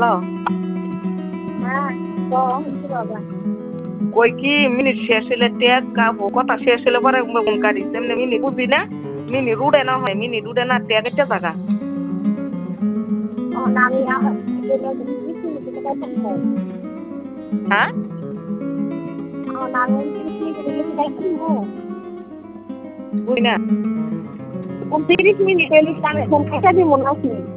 hello হ্যাঁ কি বাবা কই কি মিনিট শেষ হলে টেক কথা শেষ হলে পরে মন কাটিস এমনি মিনি বুঝি না মিনি রুডে না হয় মিনি রুডে না টেক একটা জায়গা আমি হ্যাঁ বুঝি না 30 মিনিট এলি আমি ফোন কেটে দিব নাকি